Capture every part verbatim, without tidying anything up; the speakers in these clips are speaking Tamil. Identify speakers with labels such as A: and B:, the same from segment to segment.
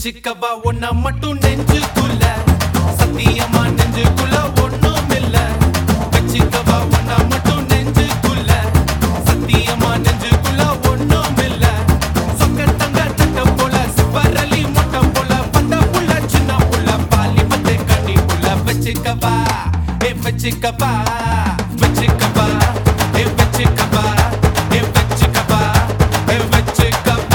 A: வச்சுக்கவா ஒன்ன மட்டும் நெஞ்சுக்குள்ள சத்தியமா நெஞ்சுக்குள்ள ஒண்ணும் இல்ல வச்சுக்கவா ஒன்ன மட்டும் நெஞ்சுக்குள்ள சத்தியமா நெஞ்சுக்குள்ள ஒண்ணும் இல்ல சொக்க தங்க தட்ட போல சிவரலி மொட்டை போல பட்ட புள்ள சின்ன புள்ள பாலி பட்டு கட்டி புள்ள வச்சுக்கவா ஏ வச்சுக்கவா வச்சுக்கவா ஏ வச்சுக்கவா ஏ வச்சுக்கவா ஏ வச்சுக்கவா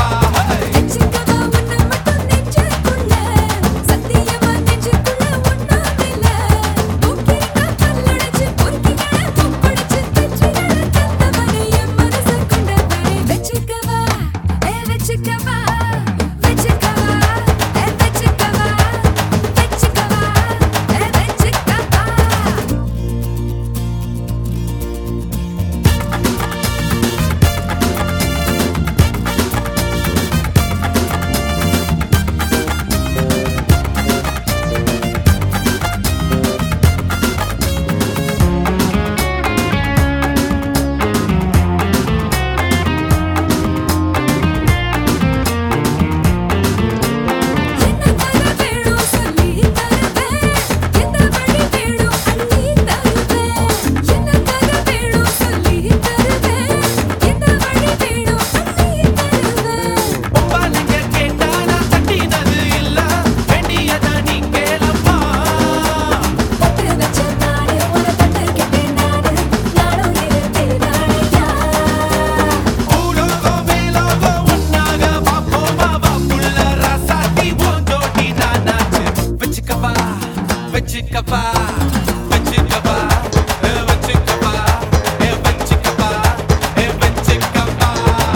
A: வச்சுக்கவா வச்சுக்கவா ஏ வச்சுக்கவா ஏ வச்சுக்கவா ஏ வச்சுக்கவா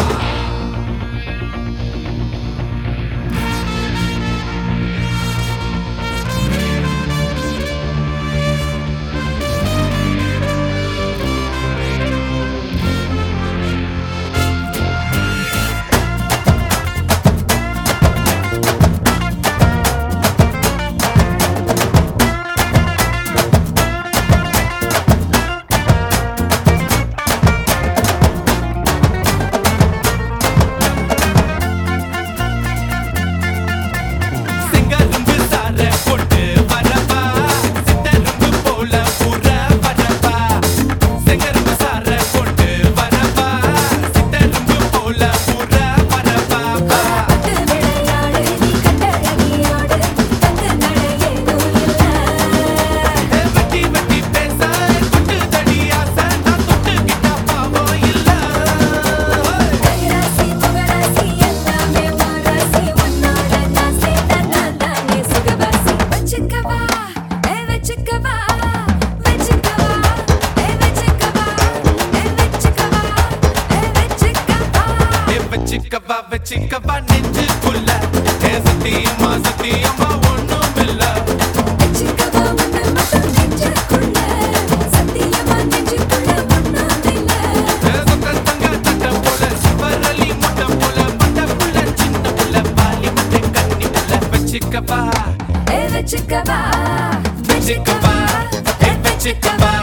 A: வச்சுக்கவா வச்சுக்கவா நெஞ்சுக்குள்ள ஏ சத்தியமா சத்தியமா ஒண்ணும் இல்ல
B: வச்சுக்கவா ஒன்ன மட்டும் நெஞ்சுக்குள்ள சத்தியமா நெஞ்சுக்குள்ள ஒண்ணும் இல்ல
A: சொக்க தங்க தட்ட போல சிவரலி மொட்டை போல பட்ட புள்ள சின்ன புள்ள பாலி பட்டு கட்டி புள்ள வச்சுக்கவா
B: ஏ வச்சுக்கவா
A: வச்சுக்கவா ஏ வச்சுக்கவா